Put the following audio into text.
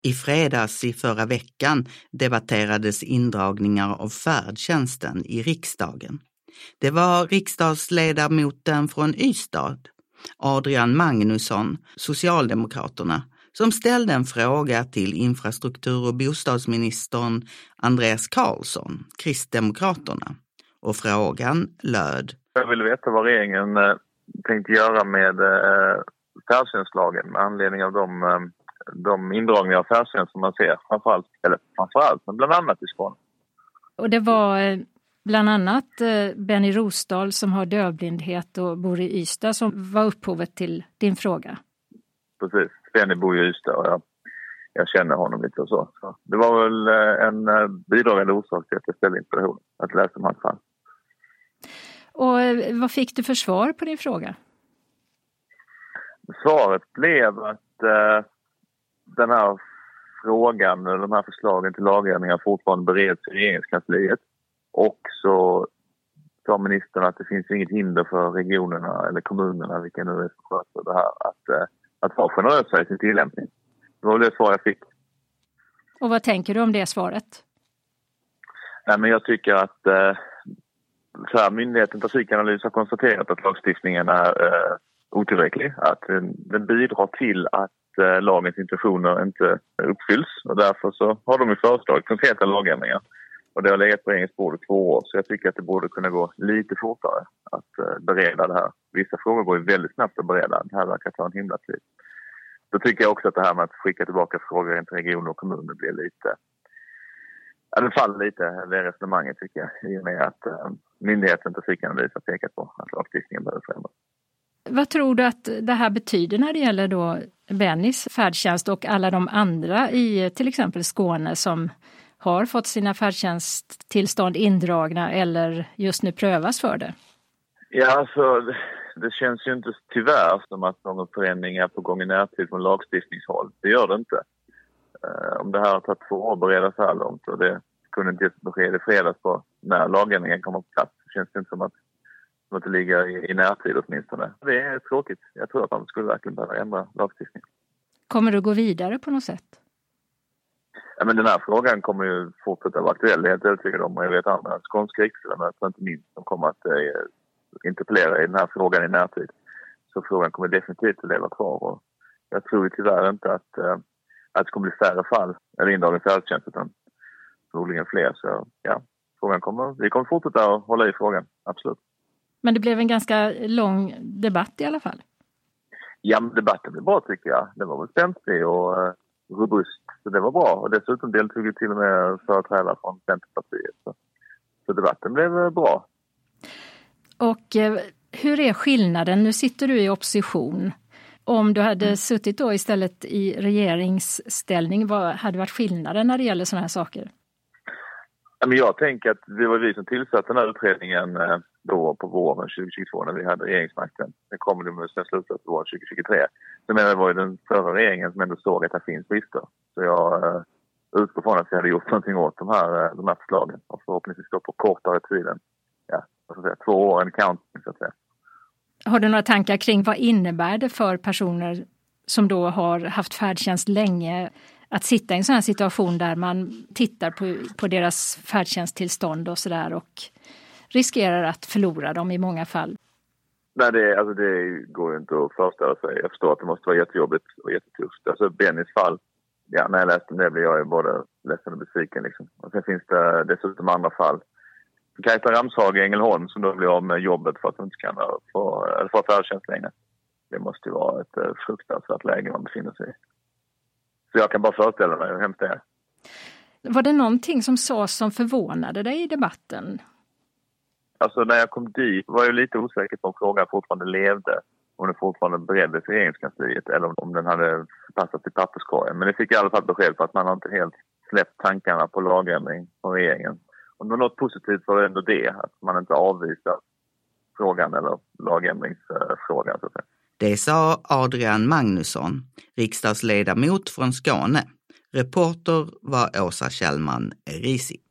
I fredags i förra veckan debatterades indragningar av färdtjänsten i riksdagen. Det var riksdagsledamoten från Ystad, Adrian Magnusson, Socialdemokraterna, som ställde en fråga till infrastruktur- och bostadsministern Andreas Carlson, Kristdemokraterna. Och frågan löd: Jag vill veta vad regeringen tänkte göra med färdtjänstlagen med anledning av de indragningar av färdtjänst som man ser framförallt, men bland annat i Skåne. Och det var bland annat Benny Rosdahl som har dövblindhet och bor i Ystad som var upphovet till din fråga. Precis, Benny bor i Ystad och jag känner honom lite och så. Det var väl en bidragande orsak till att jag ställde interpellationen, att läsa om hans fall. Och vad fick du för svar på din fråga? Svaret blev att den här frågan, de här förslagen till lagändringar fortfarande bereds i regeringskansliet. Och så sa ministern att det finns inget hinder för regionerna eller kommunerna, vilka nu är som sköter det här, att vara generösa i sin tillämpning. Det var det svar jag fick. Och vad tänker du om det svaret? Nej, men jag tycker att myndigheten Trafikanalys har konstaterat att lagstiftningen är otillräcklig. Att den bidrar till att lagens intentioner inte uppfylls. Och därför så har de ju föreslagit konkreta lagändringar. Och det har legat på regeringens bord i 2 år. Så jag tycker att det borde kunna gå lite fortare att bereda det här. Vissa frågor går ju väldigt snabbt att bereda. Det här verkar ta en himla tid. Då tycker jag också att det här med att skicka tillbaka frågor till regioner och kommuner blir lite... Ja, det faller lite, det resonemanget tycker jag. I och med att myndigheten Trafikanalys har pekat på att lagstiftningen behöver förändras. Vad tror du att det här betyder när det gäller då Bennys färdtjänst och alla de andra i till exempel Skåne som har fått sina färdtjänsttillstånd indragna eller just nu prövas för det? Ja, alltså det känns ju inte tyvärr som att någon förändring är på gång i närtid från lagstiftningshåll. Det gör det inte. Om det här har tagit 2 år att bereda så här långt och det kunde inte ges besked i fredags på när lagändringen kommer på plats, så känns det inte som att det ligger i närtid åtminstone. Det är tråkigt. Jag tror att man skulle verkligen behöva ändra lagstiftningen. Kommer du gå vidare på något sätt? Ja, men den här frågan kommer ju fortsätta vara aktuell. Det är helt övertygad om. Och jag vet andra skånska riksdagsledamöter, inte minst, som kommer att interpellera i den här frågan i närtid. Så frågan kommer definitivt att leva kvar. Och jag tror tyvärr inte att det kommer bli färre fall eller indragen färdtjänst, utan förmodligen fler. Så ja, vi kommer fortsätta att hålla i frågan, absolut. Men det blev en ganska lång debatt i alla fall. Ja, debatten blev bra tycker jag. Det var väl spänstig och robust, så det var bra. Och dessutom deltog ju till och med företrädare från Centerpartiet. Så debatten blev bra. Och hur är skillnaden? Nu sitter du i opposition. Om du hade suttit då istället i regeringsställning, vad hade varit skillnaden när det gäller sådana här saker? Men jag tänker att det var vi som tillsatte den här utredningen då på våren 2022 när vi hade regeringsmakten. Det kommer det med sen slutet på våren 2023. Så det var ju den förra regeringen som ändå såg att det finns brister. Så jag utgår från att vi hade gjort någonting åt de här förslagen. Och förhoppningsvis då på kortare tid än 2 år en counting så att säga. Har du några tankar kring vad innebär det för personer som då har haft färdtjänst länge att sitta i en sån här situation där man tittar på deras färdtjänsttillstånd och sådär och riskerar att förlora dem i många fall? Nej, det går ju inte att föreställa sig. Jag förstår att det måste vara jättejobbigt och jättetufft. Alltså Bennys fall, ja, när jag läste det blev jag ju både ledsen och besviken liksom. Och sen finns det dessutom andra fall. Kajsa Ramshag i Ängelholm som då blir av med jobbet för att hon inte kan få färdtjänst längre. Det måste ju vara ett fruktansvärt läge man befinner sig i. Så jag kan bara föreställa mig hur hemskt det är. Var det någonting som sades som förvånade dig i debatten? Alltså när jag kom dit var jag lite osäker på om frågan fortfarande levde. Om den fortfarande bereddes i regeringskansliet eller om den hade passat i papperskorgen. Men det fick i alla fall besked på att man har inte helt släppt tankarna på lagändring från regeringen. Och något positivt var det ändå det, att man inte avvisar frågan eller lagändringsfrågan så att säga. Det sa Adrian Magnusson, riksdagsledamot från Skåne. Reporter var Åsa Kjellman Erisi.